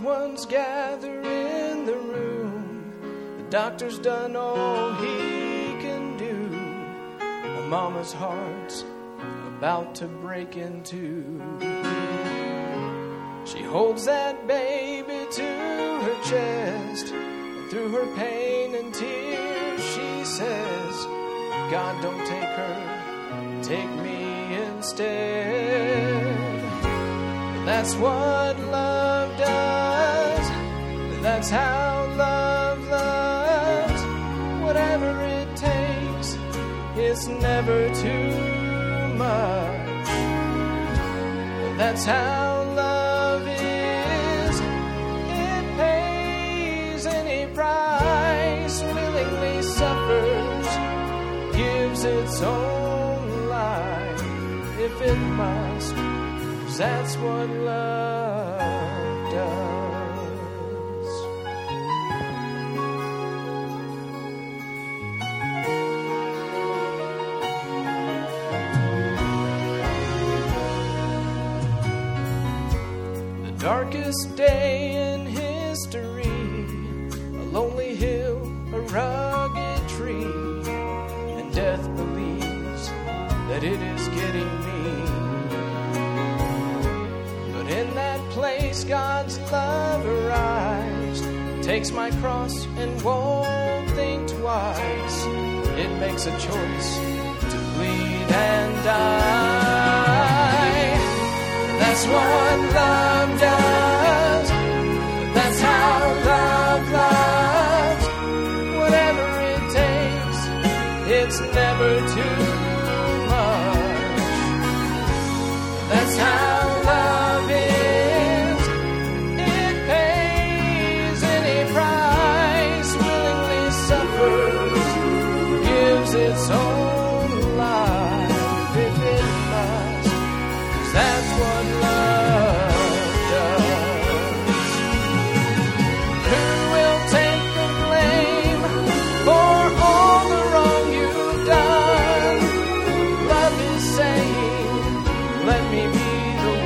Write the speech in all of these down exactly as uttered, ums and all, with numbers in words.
ones gather in the room. The doctor's done all he can do. My mama's heart's about to break in two. She holds that baby to her chest, and through her pain and tears she says, God, don't take her, take me instead. That's what love does. That's how love loves. Whatever it takes, it's never too much. That's how love is. It pays any price, willingly suffers, gives its own life if it must. That's what love does. The darkest day in history, a lonely hill, a rugged tree, and death believes that it is getting me. In that place, God's love arrives, takes my cross and won't think twice. It makes a choice to bleed and die. That's what love does. That's how love loves. Whatever it takes, it's never too much. That's how love is. It pays any price, willingly suffers, gives its own life if it must. 'Cause that's what love does. Who will take the blame for all the wrong you've done? Love is saying, let me be the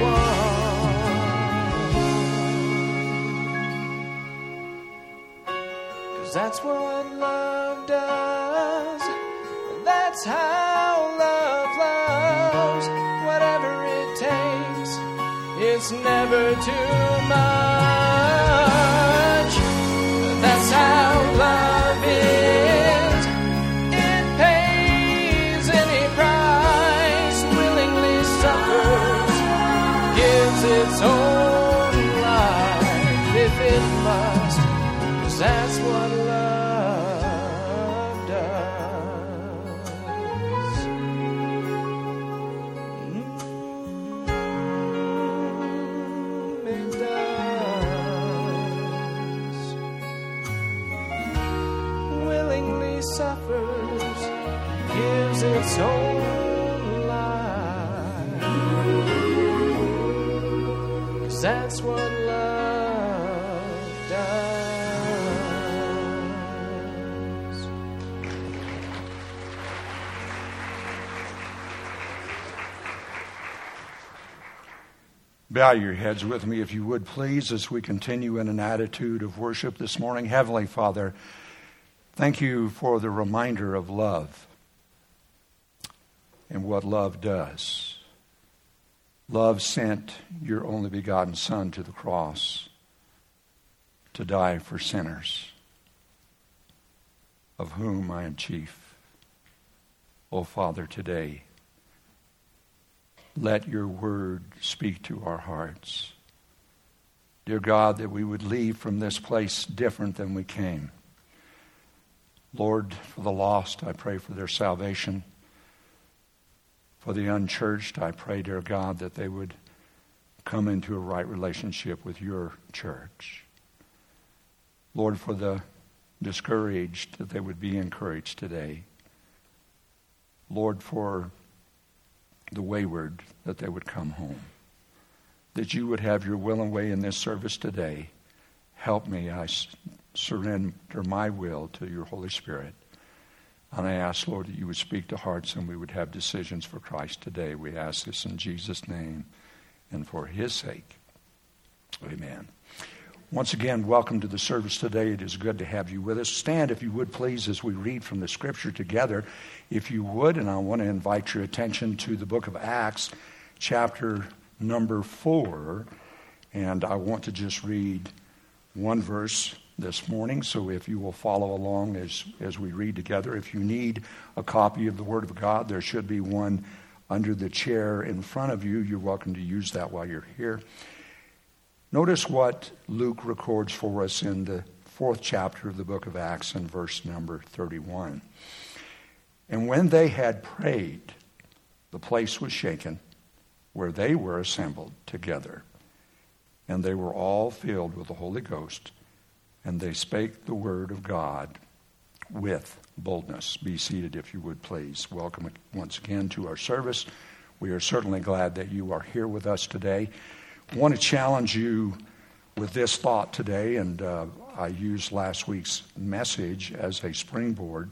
one. 'Cause that's what love does. That's how love loves. Whatever it takes, it's never too much. That's how love is. It pays any price, willingly suffers, gives its own life if it must. 'Cause that's what love does. Mm, it does. Willingly suffers, gives its own life. 'Cause that's what love does. Bow your heads with me, if you would, please, as we continue in an attitude of worship this morning. Heavenly Father, thank you for the reminder of love and what love does. Love sent your only begotten Son to the cross to die for sinners, of whom I am chief. O Father, today, let your word speak to our hearts. Dear God, that we would leave from this place different than we came. Lord, for the lost, I pray for their salvation. For the unchurched, I pray, dear God, that they would come into a right relationship with your church. Lord, for the discouraged, that they would be encouraged today. Lord, for the wayward, that they would come home. That you would have your will and way in this service today. Help me. I surrender my will to your Holy Spirit. And I ask, Lord, that you would speak to hearts and we would have decisions for Christ today. We ask this in Jesus' name and for his sake. Amen. Once again, welcome to the service today. It is good to have you with us. Stand, if you would, please, as we read from the Scripture together, if you would. And I want to invite your attention to the book of Acts, chapter number four. And I want to just read one verse this morning. So if you will follow along as, as we read together. If you need a copy of the Word of God, there should be one under the chair in front of you. You're welcome to use that while you're here. Notice what Luke records for us in the fourth chapter of the book of Acts in verse number thirty-one. And when they had prayed, the place was shaken where they were assembled together. And they were all filled with the Holy Ghost, and they spake the word of God with boldness. Be seated, if you would, please. Welcome once again to our service. We are certainly glad that you are here with us today. I want to challenge you with this thought today, and uh, I used last week's message as a springboard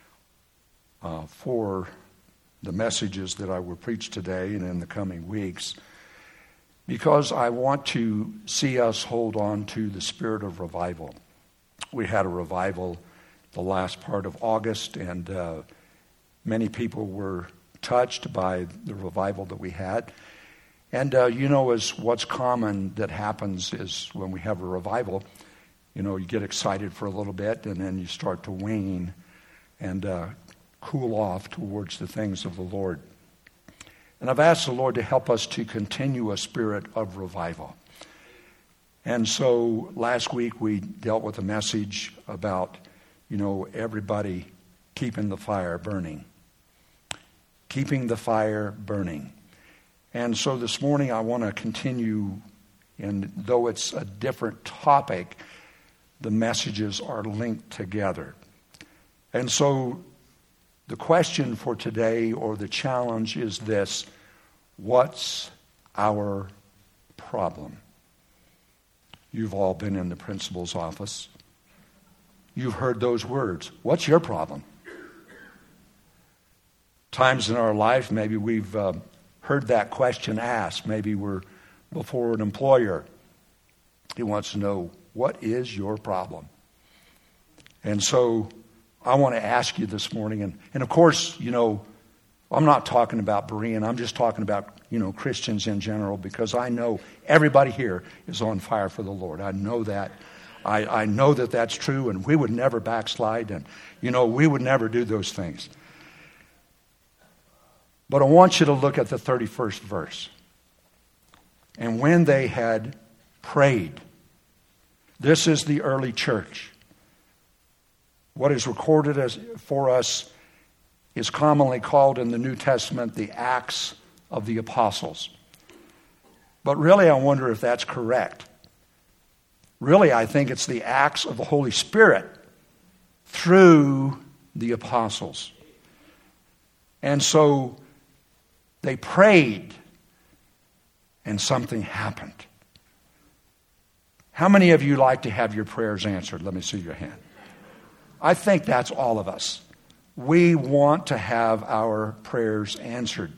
uh, for the messages that I will preach today and in the coming weeks, because I want to see us hold on to the spirit of revival. We had a revival the last part of August, and uh, many people were touched by the revival that we had. And, uh, you know, as what's common that happens is when we have a revival, you know, you get excited for a little bit and then you start to wane and uh, cool off towards the things of the Lord. And I've asked the Lord to help us to continue a spirit of revival. And so last week we dealt with a message about, you know, everybody keeping the fire burning. Keeping the fire burning. And so this morning I want to continue, and though it's a different topic, the messages are linked together. And so the question for today, or the challenge, is this: what's our problem? You've all been in the principal's office. You've heard those words. What's your problem? Times in our life, maybe we've uh, heard that question asked. Maybe we're before an employer. He wants to know, what is your problem? And so I want to ask you this morning, and, and of course, you know, I'm not talking about Berean. I'm just talking about, you know, Christians in general, because I know everybody here is on fire for the Lord. I know that. I, I know that that's true, and we would never backslide, and, you know, we would never do those things. But I want you to look at the thirty-first verse. And when they had prayed, this is the early church. What is recorded as for us is commonly called in the New Testament the Acts of the Apostles. But really, I wonder if that's correct. Really, I think it's the acts of the Holy Spirit through the apostles. And so they prayed, and something happened. How many of you like to have your prayers answered? Let me see your hand. I think that's all of us. We want to have our prayers answered.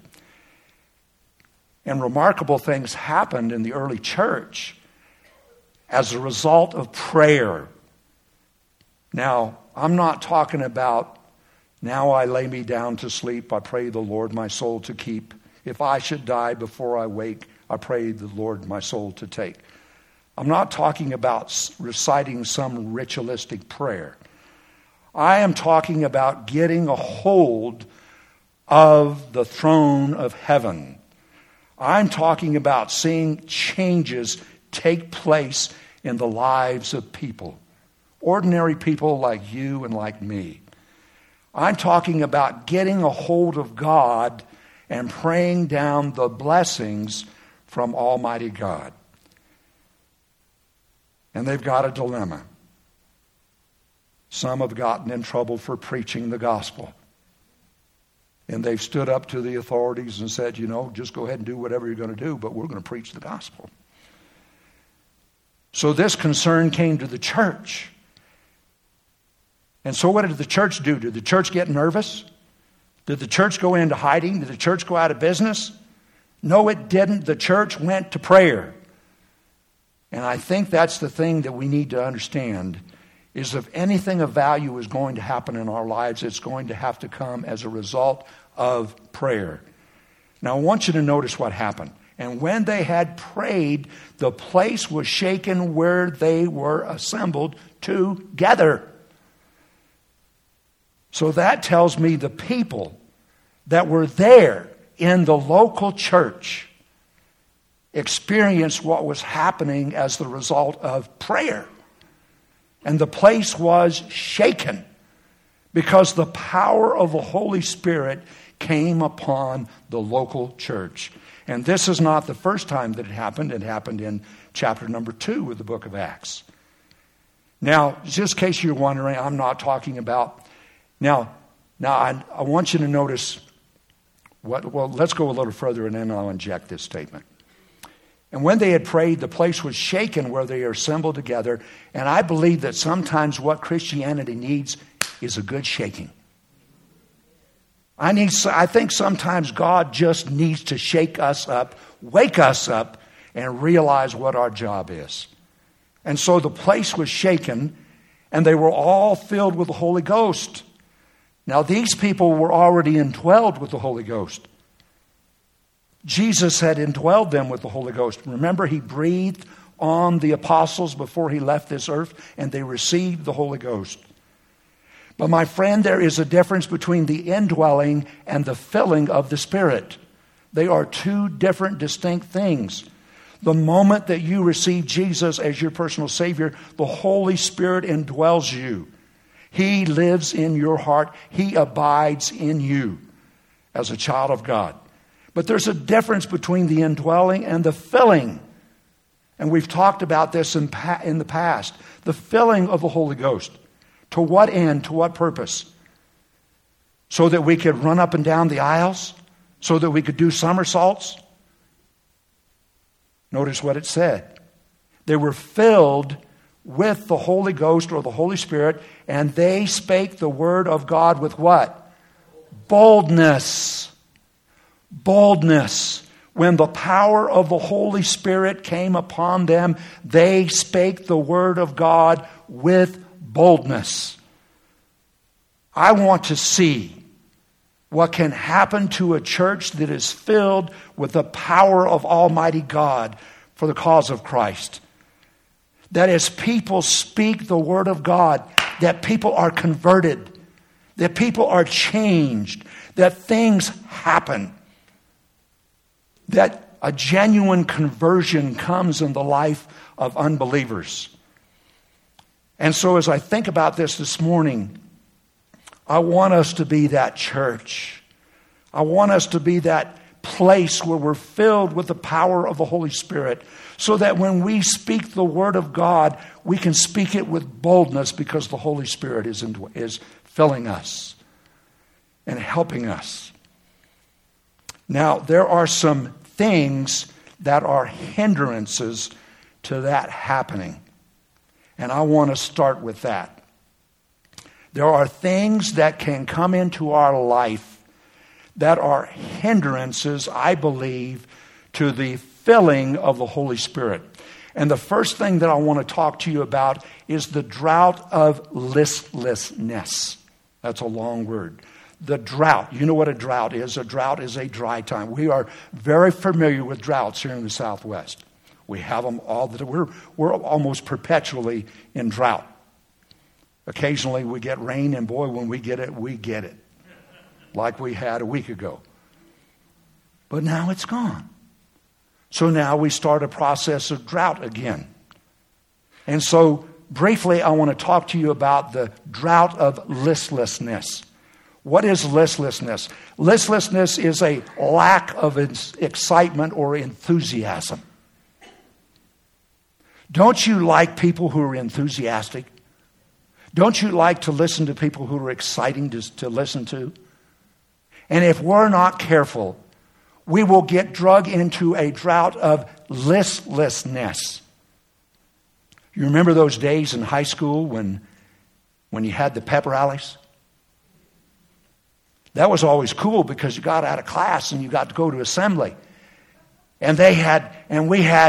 And remarkable things happened in the early church as a result of prayer. Now, I'm not talking about, now I lay me down to sleep, I pray the Lord my soul to keep. If I should die before I wake, I pray the Lord my soul to take. I'm not talking about reciting some ritualistic prayer. I am talking about getting a hold of the throne of heaven. I'm talking about seeing changes take place in the lives of people. Ordinary people like you and like me. I'm talking about getting a hold of God and praying down the blessings from Almighty God. And they've got a dilemma. Some have gotten in trouble for preaching the gospel. And they've stood up to the authorities and said, you know, just go ahead and do whatever you're going to do, but we're going to preach the gospel. So this concern came to the church. And so what did the church do? Did the church get nervous? Did the church go into hiding? Did the church go out of business? No, it didn't. The church went to prayer. And I think that's the thing that we need to understand, is if anything of value is going to happen in our lives, it's going to have to come as a result of prayer. Now, I want you to notice what happened. And when they had prayed, the place was shaken where they were assembled together. So that tells me the people that were there in the local church experienced what was happening as the result of prayer. And the place was shaken because the power of the Holy Spirit came upon the local church. And this is not the first time that it happened. It happened in chapter number two of the book of Acts. Now, just in case you're wondering, I'm not talking about... Now, now I, I want you to notice... what. Well, let's go a little further and then I'll inject this statement. And when they had prayed, the place was shaken where they are assembled together. And I believe that sometimes what Christianity needs is a good shaking. I need. I think sometimes God just needs to shake us up, wake us up, and realize what our job is. And so the place was shaken, and they were all filled with the Holy Ghost. Now these people were already indwelled with the Holy Ghost. Jesus had indwelled them with the Holy Ghost. Remember, he breathed on the apostles before he left this earth, and they received the Holy Ghost. But my friend, there is a difference between the indwelling and the filling of the Spirit. They are two different, distinct things. The moment that you receive Jesus as your personal Savior, the Holy Spirit indwells you. He lives in your heart. He abides in you as a child of God. But there's a difference between the indwelling and the filling. And we've talked about this in, pa- in the past. The filling of the Holy Ghost. To what end? To what purpose? So that we could run up and down the aisles? So that we could do somersaults? Notice what it said. They were filled with the Holy Ghost or the Holy Spirit, and they spake the word of God with what? Boldness. Boldness. When the power of the Holy Spirit came upon them, they spake the word of God with boldness. I want to see what can happen to a church that is filled with the power of Almighty God for the cause of Christ. That as people speak the word of God, that people are converted, that people are changed, that things happen, that a genuine conversion comes in the life of unbelievers. And so as I think about this this morning, I want us to be that church. I want us to be that place where we're filled with the power of the Holy Spirit, so that when we speak the word of God, we can speak it with boldness because the Holy Spirit is, in, is filling us and helping us. Now, there are some things that are hindrances to that happening. And I want to start with that. There are things that can come into our life that are hindrances, I believe, to the filling of the Holy Spirit. And the first thing that I want to talk to you about is the drought of listlessness. That's a long word. The drought. You know what a drought is? A drought is a dry time. We are very familiar with droughts here in the Southwest. We have them all the time. We're, we're almost perpetually in drought. Occasionally we get rain, and boy, when we get it, we get it. Like we had a week ago. But now it's gone. So now we start a process of drought again. And so briefly, I want to talk to you about the drought of listlessness. What is listlessness? Listlessness is a lack of excitement or enthusiasm. Don't you like people who are enthusiastic? Don't you like to listen to people who are exciting to, to listen to? And if we're not careful, we will get drug into a drought of listlessness. You remember those days in high school when, when you had the pep rallies? That was always cool because you got out of class and you got to go to assembly. And they had, and we had,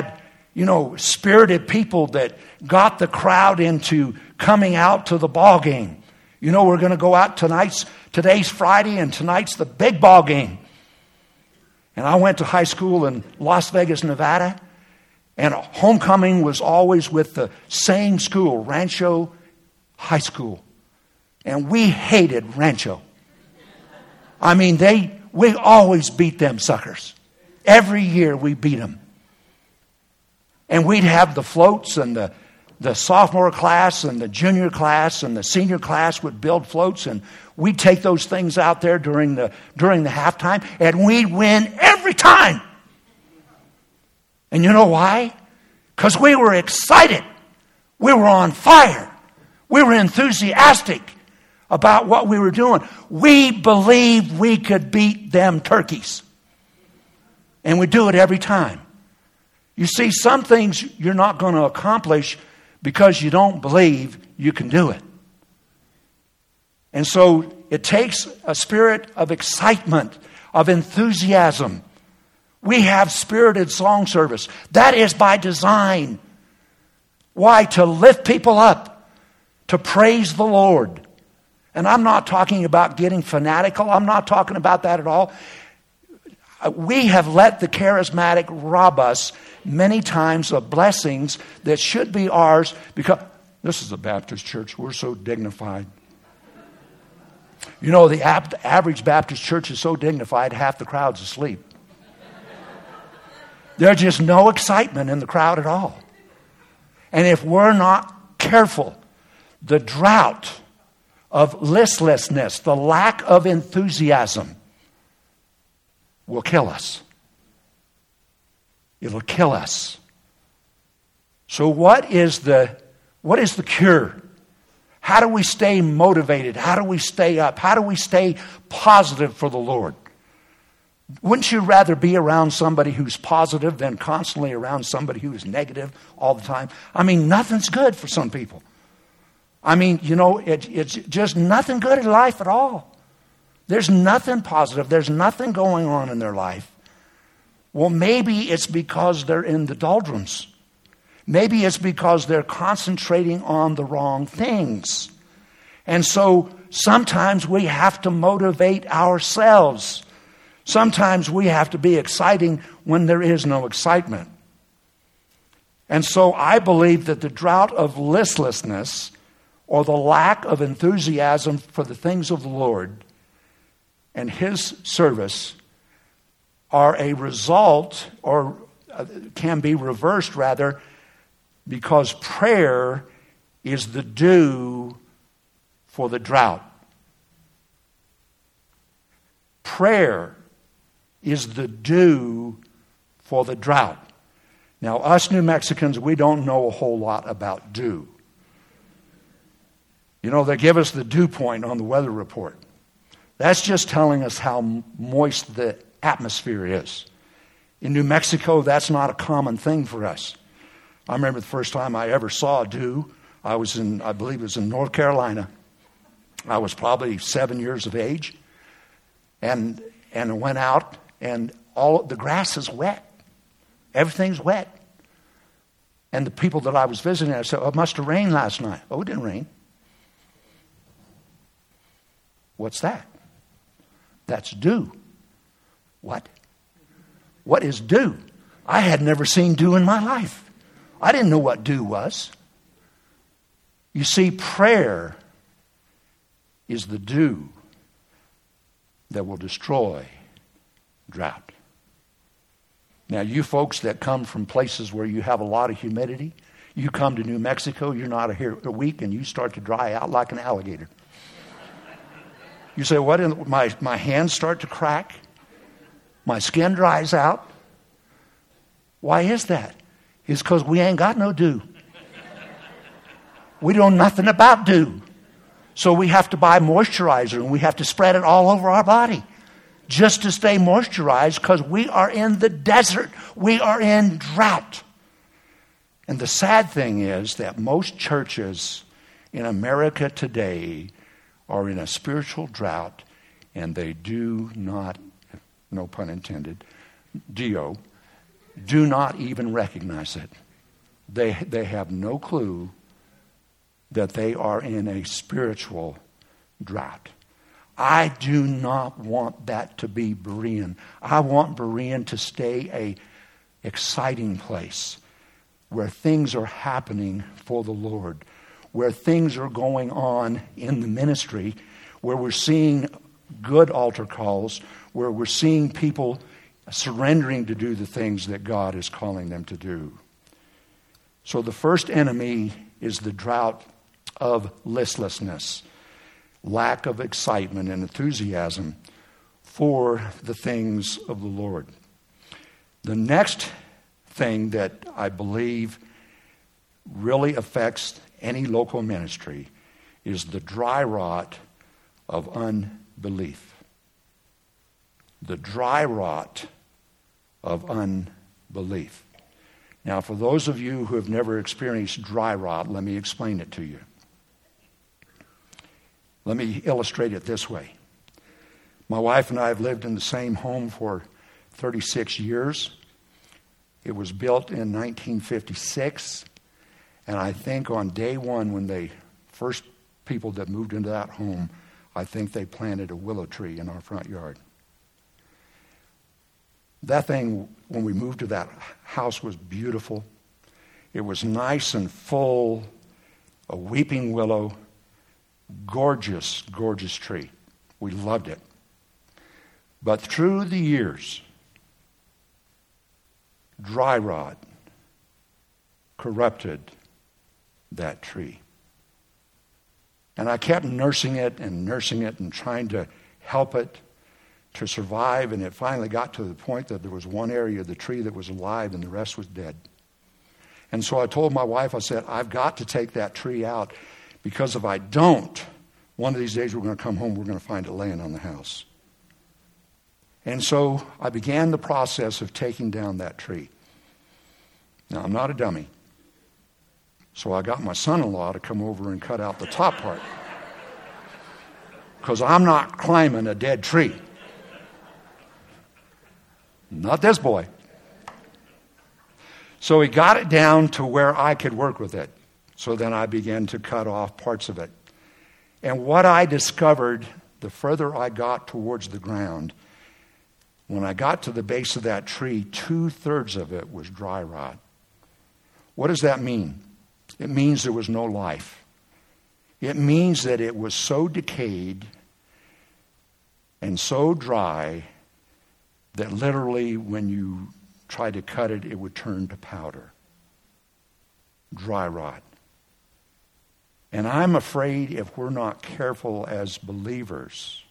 you know, spirited people that got the crowd into coming out to the ball game. You know, we're going to go out tonight's, today's Friday, and tonight's the big ball game. And I went to high school in Las Vegas, Nevada, and homecoming was always with the same school, Rancho High School. And we hated Rancho. I mean, they we always beat them suckers. Every year we beat them. And we'd have the floats, and the, the sophomore class and the junior class and the senior class would build floats, and we'd take those things out there during the during the halftime, and we'd win every time. And you know why? Because we were excited. We were on fire. We were enthusiastic about what we were doing. We believed we could beat them turkeys. And we do it every time. You see, some things you're not going to accomplish because you don't believe you can do it. And so it takes a spirit of excitement, of enthusiasm. We have spirited song service. That is by design. Why? To lift people up, to praise the Lord. And I'm not talking about getting fanatical. I'm not talking about that at all. We have let the charismatic rob us many times of blessings that should be ours, because this is a Baptist church. We're so dignified. You know, the average Baptist church is so dignified, half the crowd's asleep. There's just no excitement in the crowd at all. And if we're not careful, the drought of listlessness, the lack of enthusiasm, will kill us. It'll kill us. So what is the what is the cure? How do we stay motivated? How do we stay up? How do we stay positive for the Lord? Wouldn't you rather be around somebody who's positive than constantly around somebody who's negative all the time? I mean, nothing's good for some people. I mean, you know, it, it's just nothing good in life at all. There's nothing positive. There's nothing going on in their life. Well, maybe it's because they're in the doldrums. Maybe it's because they're concentrating on the wrong things. And so sometimes we have to motivate ourselves. Sometimes we have to be exciting when there is no excitement. And so I believe that the drought of listlessness, or the lack of enthusiasm for the things of the Lord and His service, are a result, or can be reversed rather, because prayer is the dew for the drought. Prayer is the dew for the drought. Now, us New Mexicans, we don't know a whole lot about dew. You know, they give us the dew point on the weather report. That's just telling us how moist the atmosphere is. In New Mexico, that's not a common thing for us. I remember the first time I ever saw dew, I was in, I believe it was in North Carolina. I was probably seven years of age. And and went out, and all the grass is wet. Everything's wet. And the people that I was visiting, I said, oh, it must have rained last night. Oh, it didn't rain. What's that? That's dew. What? What is dew? I had never seen dew in my life. I didn't know what dew was. You see, prayer is the dew that will destroy drought. Now, you folks that come from places where you have a lot of humidity, you come to New Mexico, you're not here a week, and you start to dry out like an alligator. You say, what? In, my, my hands start to crack? My skin dries out? Why is that? It's because we ain't got no dew. We know nothing about dew. So we have to buy moisturizer, and we have to spread it all over our body just to stay moisturized, because we are in the desert. We are in drought. And the sad thing is that most churches in America today are in a spiritual drought, and they do not, no pun intended, Dio, do not even recognize it. They, they have no clue that they are in a spiritual drought. I do not want that to be Berean. I want Berean to stay a exciting place where things are happening for the Lord, where things are going on in the ministry, where we're seeing good altar calls, where we're seeing people surrendering to do the things that God is calling them to do. So the first enemy is the drought of listlessness, lack of excitement and enthusiasm for the things of the Lord. The next thing that I believe really affects any local ministry is the dry rot of unbelief. The dry rot of unbelief. Now, for those of you who have never experienced dry rot, let me explain it to you. Let me illustrate it this way. My wife and I have lived in the same home for thirty-six years. It was built in nineteen fifty-six, and I think on day one, when they first people that moved into that home, I think they planted a willow tree in our front yard. That thing, when we moved to that house, was beautiful. It was nice and full, a weeping willow, gorgeous, gorgeous tree. We loved it. But through the years, dry rot corrupted that tree. And I kept nursing it and nursing it and trying to help it to survive, and it finally got to the point that there was one area of the tree that was alive and the rest was dead. And so I told my wife, I said, I've got to take that tree out, because if I don't, one of these days we're going to come home, we're going to find it laying on the house. And so I began the process of taking down that tree. Now, I'm not a dummy. So I got my son-in-law to come over and cut out the top part, because I'm not climbing a dead tree. Not this boy. So he got it down to where I could work with it. So then I began to cut off parts of it. And what I discovered, the further I got towards the ground, when I got to the base of that tree, two-thirds of it was dry rot. What does that mean? It means there was no life. It means that it was so decayed and so dry that literally when you tried to cut it, it would turn to powder. Dry rot. And I'm afraid if we're not careful as believers,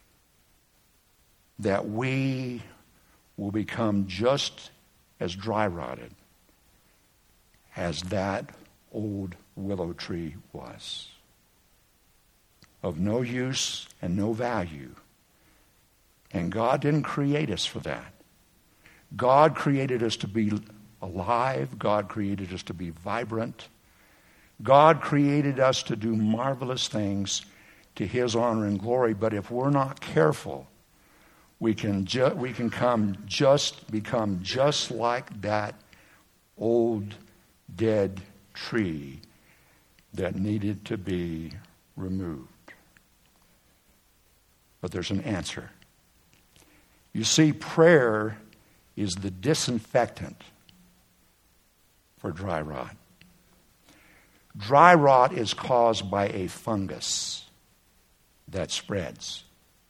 that we will become just as dry rotted as that old willow tree was. Of no use and no value. And God didn't create us for that. God created us to be alive. God created us to be vibrant. God created us to do marvelous things to His honor and glory. But if we're not careful, we can ju- we can come just become just like that old dead tree that needed to be removed. But there's an answer. You see, prayer is the disinfectant for dry rot. Dry rot is caused by a fungus that spreads.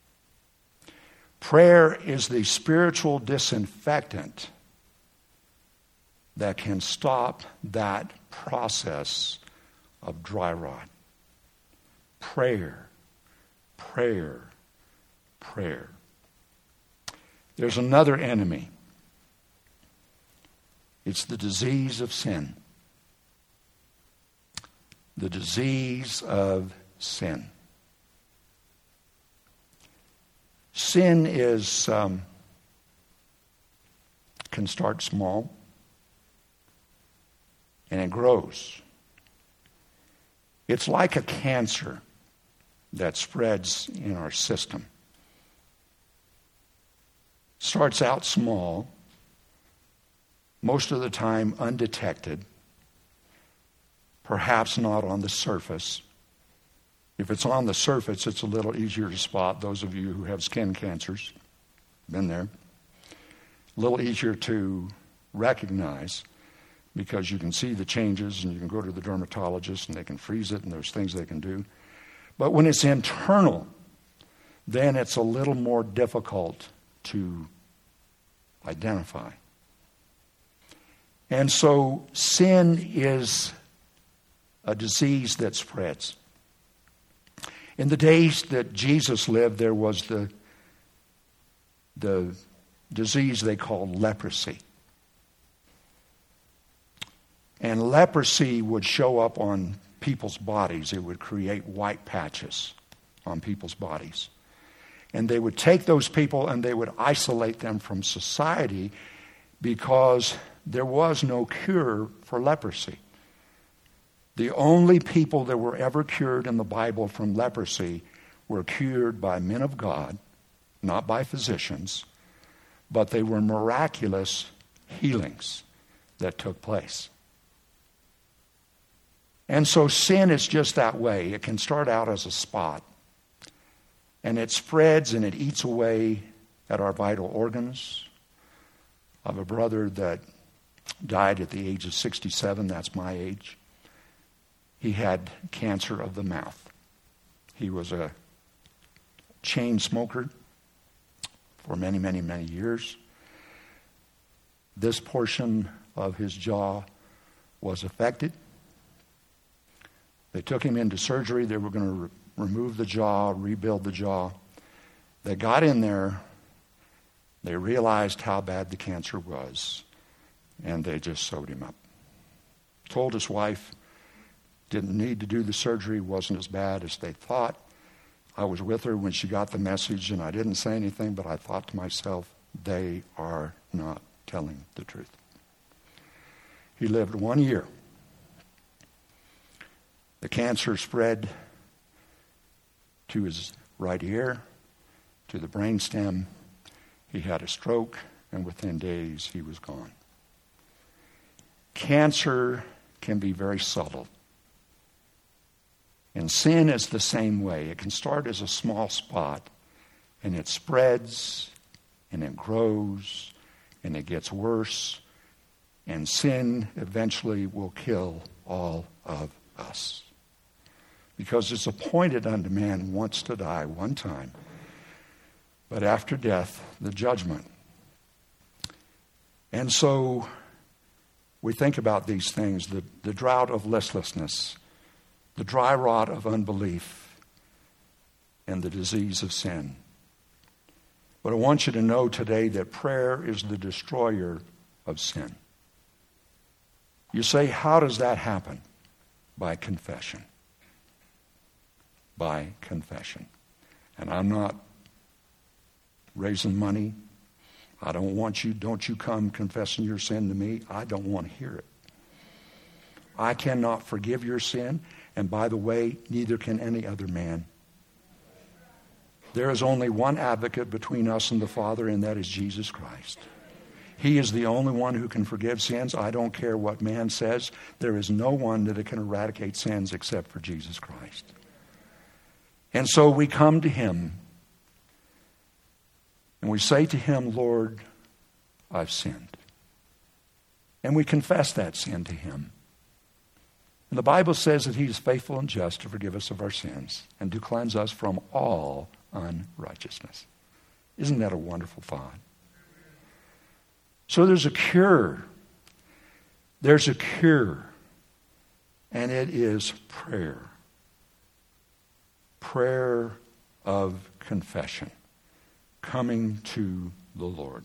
Prayer is the spiritual disinfectant that can stop that process of dry rot. Prayer, prayer, prayer. There's another enemy. It's the disease of sin. The disease of sin. Sin is um, can start small, and it grows. It's like a cancer that spreads in our system. Starts out small, most of the time undetected, perhaps not on the surface. If it's on the surface, it's a little easier to spot. Those of you who have skin cancers, been there. A little easier to recognize because you can see the changes and you can go to the dermatologist and they can freeze it and there's things they can do. But when it's internal, then it's a little more difficult to identify. And so sin is a disease that spreads. In the days that Jesus lived, there was the, the disease they called leprosy. And leprosy would show up on people's bodies. It would create white patches on people's bodies. And they would take those people and they would isolate them from society because there was no cure for leprosy. The only people that were ever cured in the Bible from leprosy were cured by men of God, not by physicians, but they were miraculous healings that took place. And so sin is just that way. It can start out as a spot, and it spreads and it eats away at our vital organs. I have a brother that died at the age of sixty-seven. That's my age. He had cancer of the mouth. He was a chain smoker for many, many, many years. This portion of his jaw was affected. They took him into surgery. They were going to re- remove the jaw, rebuild the jaw. They got in there. They realized how bad the cancer was, and they just sewed him up. Told his wife, didn't need to do the surgery, wasn't as bad as they thought. I was with her when she got the message, and I didn't say anything, but I thought to myself, they are not telling the truth. He lived one year. The cancer spread to his right ear, to the brainstem. He had a stroke, and within days he was gone. Cancer can be very subtle. And sin is the same way. It can start as a small spot, and it spreads, and it grows, and it gets worse, and sin eventually will kill all of us. Because it's appointed unto man once to die one time, but after death, the judgment. And so we think about these things, the, the drought of listlessness, the dry rot of unbelief, and the disease of sin. But I want you to know today that prayer is the destroyer of sin. You say, how does that happen? By confession. By confession. And I'm not raising money. I don't want you, don't you come confessing your sin to me. I don't want to hear it. I cannot forgive your sin. And by the way, neither can any other man. There is only one advocate between us and the Father, and that is Jesus Christ. He is the only one who can forgive sins. I don't care what man says. There is no one that can eradicate sins except for Jesus Christ. And so we come to him and we say to him, Lord, I've sinned. And we confess that sin to him. And the Bible says that he is faithful and just to forgive us of our sins and to cleanse us from all unrighteousness. Isn't that a wonderful thought? So there's a cure. There's a cure. And it is prayer. Prayer of confession. Coming to the Lord.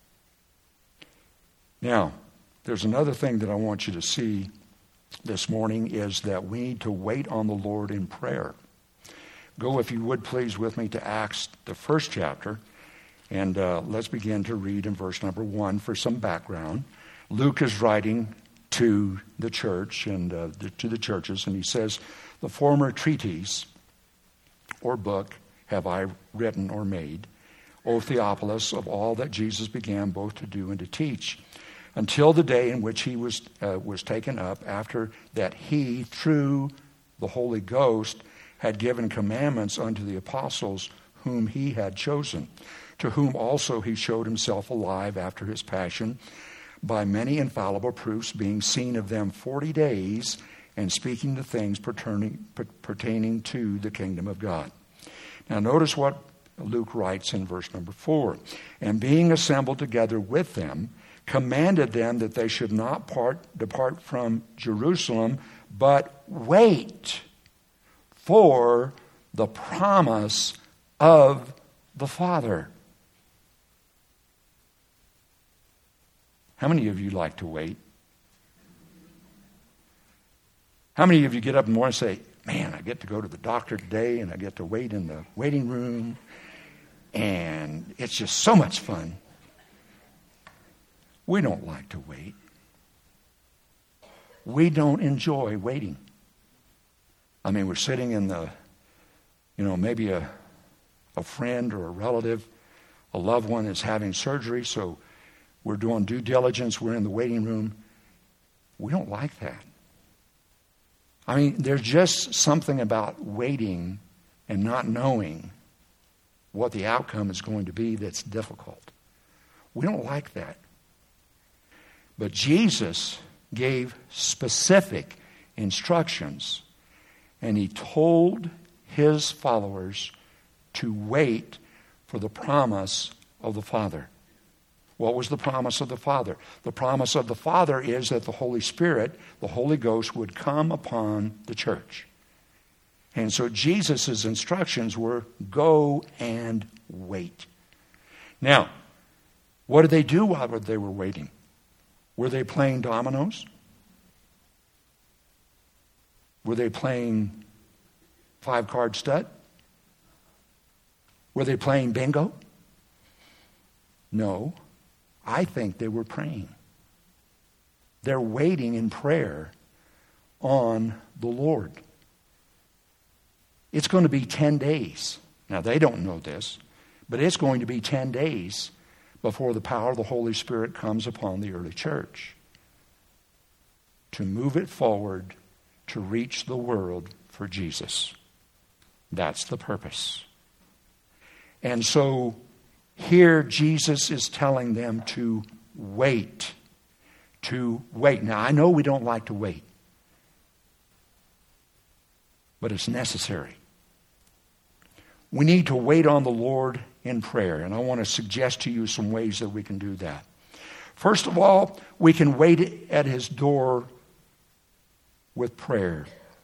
Now, there's another thing that I want you to see this morning is that we need to wait on the Lord in prayer. Go, if you would, please, with me to Acts, the first chapter, and uh, let's begin to read in verse number one for some background. Luke is writing to the church and uh, the, to the churches, and he says, the former treatise or book have I written or made, O Theophilus, of all that Jesus began both to do and to teach, until the day in which he was, uh, was taken up, after that he, through the Holy Ghost, had given commandments unto the apostles whom he had chosen, to whom also he showed himself alive after his passion, by many infallible proofs, being seen of them forty days, and speaking the things pertaining, pertaining to the kingdom of God. Now notice what Luke writes in verse number four. And being assembled together with them, commanded them that they should not part, depart from Jerusalem, but wait for the promise of the Father. How many of you like to wait? How many of you get up in the morning and say, man, I get to go to the doctor today and I get to wait in the waiting room and it's just so much fun. We don't like to wait. We don't enjoy waiting. I mean, we're sitting in the, you know, maybe a, a friend or a relative, a loved one is having surgery, so we're doing due diligence, we're in the waiting room. We don't like that. I mean, there's just something about waiting and not knowing what the outcome is going to be that's difficult. We don't like that. But Jesus gave specific instructions, and he told his followers to wait for the promise of the Father. What was the promise of the Father? The promise of the Father is that the Holy Spirit, the Holy Ghost, would come upon the church. And so Jesus' instructions were, go and wait. Now, what did they do while they were waiting? Were they playing dominoes? Were they playing five-card stud? Were they playing bingo? No. I think they were praying. They're waiting in prayer on the Lord. It's going to be ten days. Now, they don't know this, but it's going to be ten days before the power of the Holy Spirit comes upon the early church to move it forward to reach the world for Jesus. That's the purpose. And so here Jesus is telling them to wait. To wait. Now, I know we don't like to wait, but it's necessary. We need to wait on the Lord in prayer, and I want to suggest to you some ways that we can do that. First of all, we can wait at his door with prayer.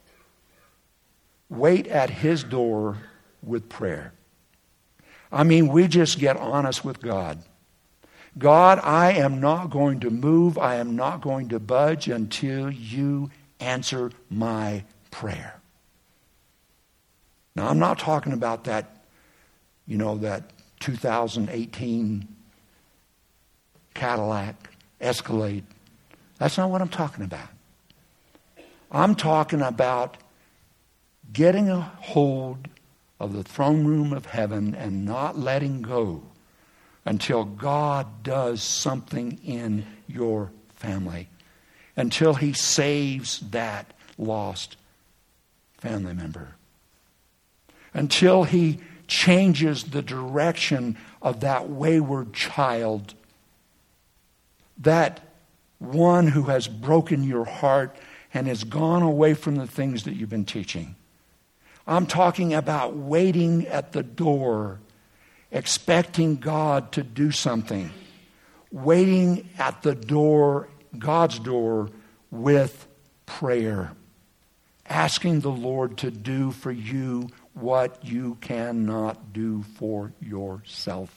Wait at his door with prayer. I mean, we just get honest with God. God, I am not going to move. I am not going to budge until you answer my prayer. Now, I'm not talking about that, you know, that two thousand eighteen Cadillac Escalade. That's not what I'm talking about. I'm talking about getting a hold of the throne room of heaven and not letting go until God does something in your family, until he saves that lost family member, until he changes the direction of that wayward child, that one who has broken your heart and has gone away from the things that you've been teaching. I'm talking about waiting at the door, expecting God to do something. Waiting at the door, God's door, with prayer. Asking the Lord to do for you what you cannot do for yourself.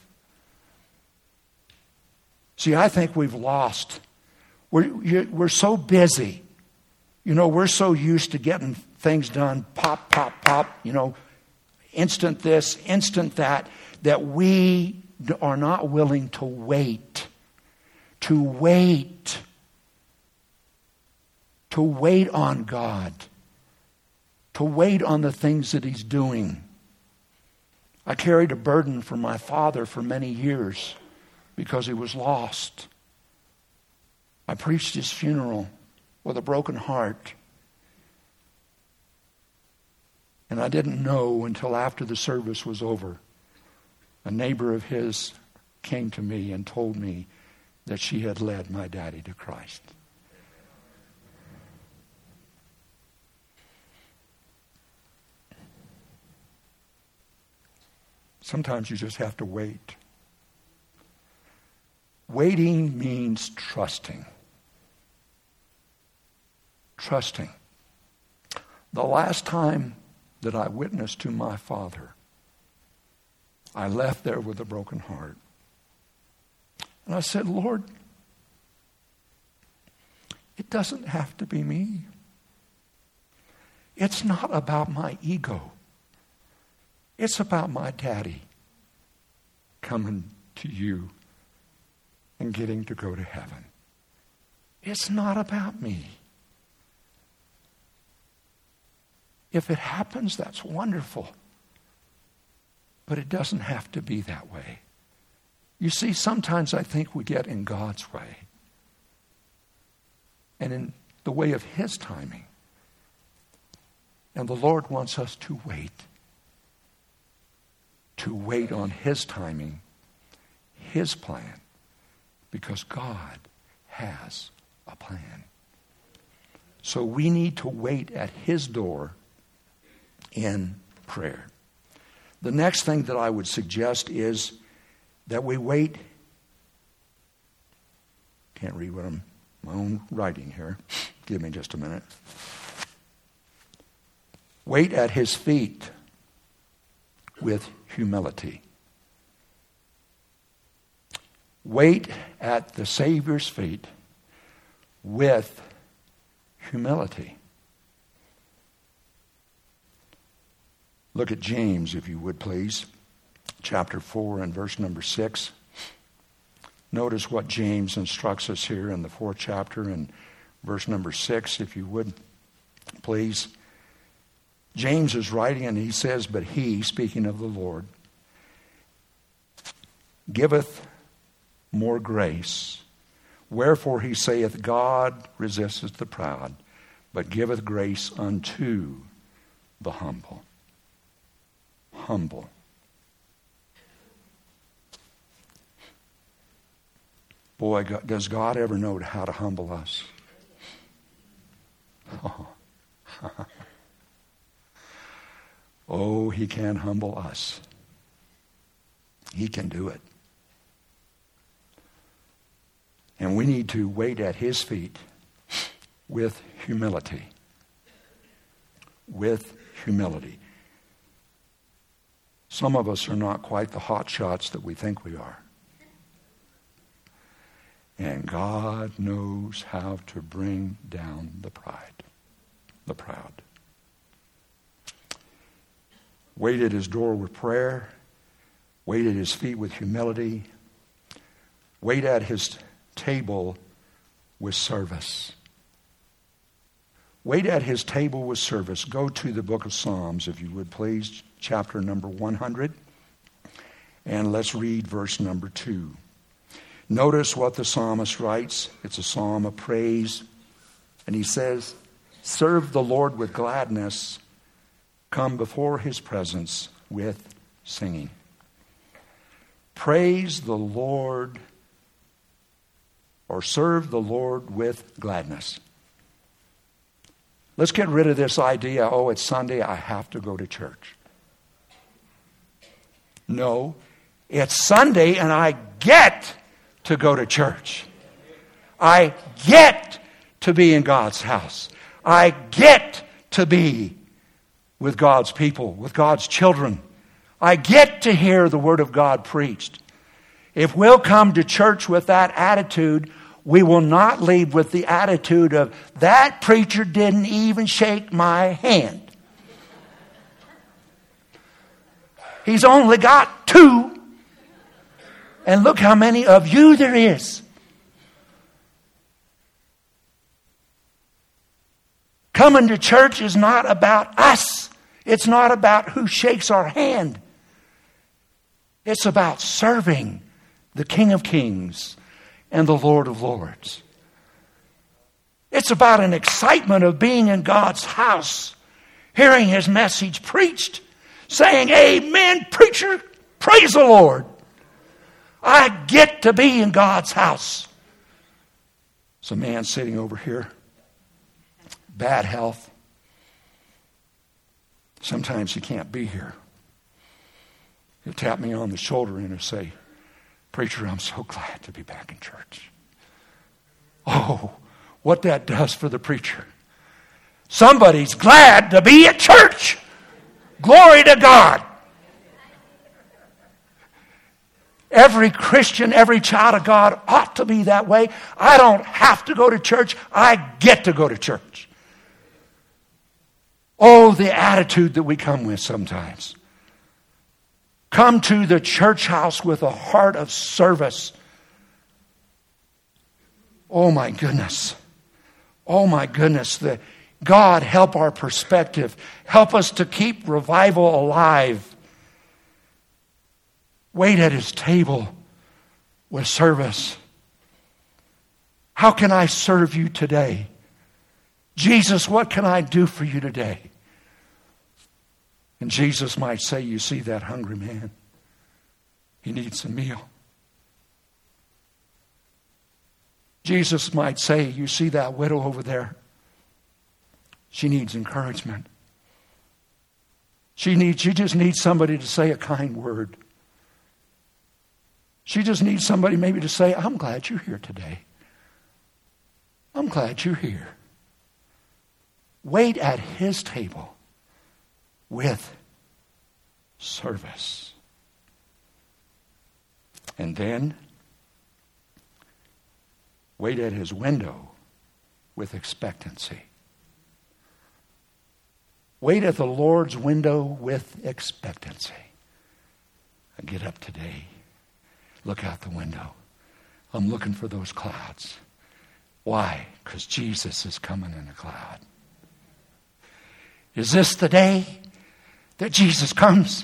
See, I think we've lost. We're, we're so busy. You know, we're so used to getting things done, pop, pop, pop, you know, instant this, instant that, that we are not willing to wait. To wait. To wait on God. To wait on the things that he's doing. I carried a burden for my father for many years because he was lost. I preached his funeral with a broken heart. And I didn't know until after the service was over. A neighbor of his came to me and told me that she had led my daddy to Christ. Sometimes you just have to wait. Waiting means trusting. Trusting. The last time that I witnessed to my father, I left there with a broken heart. And I said, Lord, it doesn't have to be me. It's not about my ego. It's about my daddy coming to you and getting to go to heaven. It's not about me. If it happens, that's wonderful. But it doesn't have to be that way. You see, sometimes I think we get in God's way and in the way of his timing. And the Lord wants us to wait. To wait on his timing, his plan, because God has a plan. So we need to wait at his door in prayer. The next thing that I would suggest is that we wait. Can't read what I'm my own writing here. Give me just a minute. Wait at his feet with humility. Wait at the Savior's feet with humility. Look at James, if you would, please. Chapter four and verse number six. Notice what James instructs us here in the fourth chapter and verse number six, if you would, please. James is writing and he says, but he, speaking of the Lord, giveth more grace. Wherefore he saith, God resisteth the proud, but giveth grace unto the humble. Humble. Boy, does God ever know how to humble us? Oh, oh he can humble us. He can do it. And we need to wait at his feet with humility. With humility. Some of us are not quite the hot shots that we think we are. And God knows how to bring down the pride, the proud. Wait at his door with prayer. Wait at his feet with humility. Wait at his table with service. Wait at his table with service. Go to the book of Psalms, if you would please, chapter number one hundred. And let's read verse number two. Notice what the psalmist writes. It's a psalm of praise. And he says, serve the Lord with gladness. Come before his presence with singing. Praise the Lord, or serve the Lord with gladness. Let's get rid of this idea, oh, it's Sunday, I have to go to church. No, it's Sunday and I get to go to church. I get to be in God's house. I get to be with God's people, with God's children. I get to hear the Word of God preached. If we'll come to church with that attitude, we will not leave with the attitude of, that preacher didn't even shake my hand. He's only got two. And look how many of you there is. Coming to church is not about us. It's not about who shakes our hand. It's about serving the King of Kings and the Lord of Lords. It's about an excitement of being in God's house, hearing His message preached, saying, amen, preacher, praise the Lord. I get to be in God's house. There's a man sitting over here, bad health. Sometimes he can't be here. He'll tap me on the shoulder and he'll say, preacher, I'm so glad to be back in church. Oh, what that does for the preacher. Somebody's glad to be at church. Glory to God. Every Christian, every child of God ought to be that way. I don't have to go to church. I get to go to church. Oh, the attitude that we come with sometimes. Come to the church house with a heart of service. Oh my goodness. Oh my goodness. The, God, help our perspective. Help us to keep revival alive. Wait at His table with service. How can I serve you today? Jesus, what can I do for you today? And Jesus might say, you see that hungry man? He needs a meal. Jesus might say, you see that widow over there? She needs encouragement. She needs, she just needs somebody to say a kind word. She just needs somebody maybe to say, I'm glad you're here today. I'm glad you're here. Wait at His table with service. And then wait at His window with expectancy. Wait at the Lord's window with expectancy. I get up today, look out the window. I'm looking for those clouds. Why? Because Jesus is coming in a cloud. Is this the day that Jesus comes?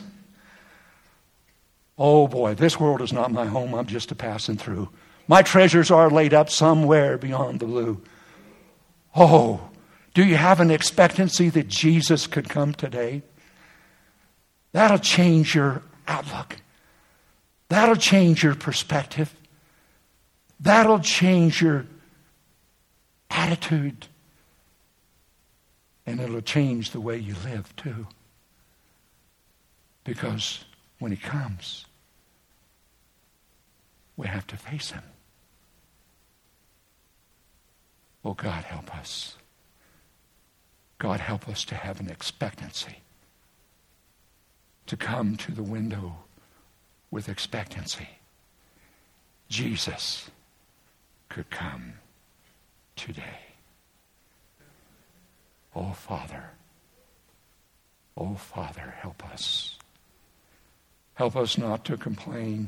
Oh boy, this world is not my home. I'm just a passing through. My treasures are laid up somewhere beyond the blue. Oh, do you have an expectancy that Jesus could come today? That'll change your outlook. That'll change your perspective. That'll change your attitude. And it'll change the way you live too. Because when He comes, we have to face Him. Oh, God, help us. God, help us to have an expectancy. To come to the window with expectancy. Jesus could come today. Oh, Father. Oh, Father, help us. Help us not to complain.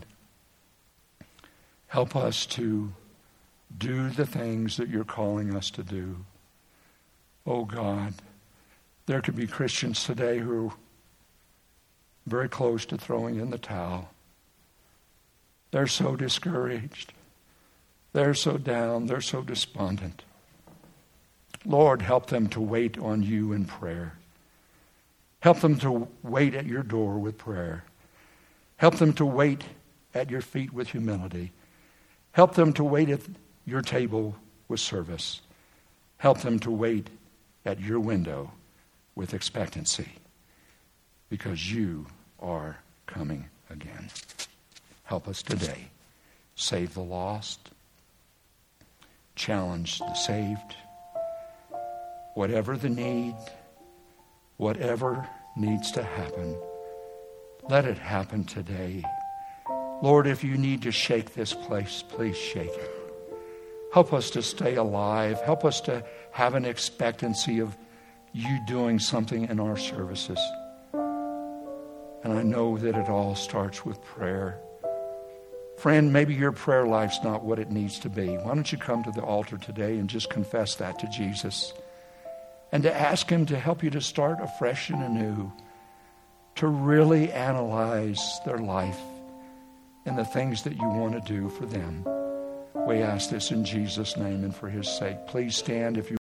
Help us to do the things that You're calling us to do. Oh, God, there could be Christians today who are very close to throwing in the towel. They're so discouraged. They're so down. They're so despondent. Lord, help them to wait on You in prayer. Help them to wait at Your door with prayer. Help them to wait at Your feet with humility. Help them to wait at Your table with service. Help them to wait at Your window with expectancy, because You are coming again. Help us today. Save the lost. Challenge the saved. Whatever the need, whatever needs to happen, let it happen today. Lord, if You need to shake this place, please shake it. Help us to stay alive. Help us to have an expectancy of You doing something in our services. And I know that it all starts with prayer. Friend, maybe your prayer life's not what it needs to be. Why don't you come to the altar today and just confess that to Jesus? And to ask Him to help you to start afresh and anew, to really analyze their life and the things that you want to do for them. We ask this in Jesus' name and for his sake. Please stand if you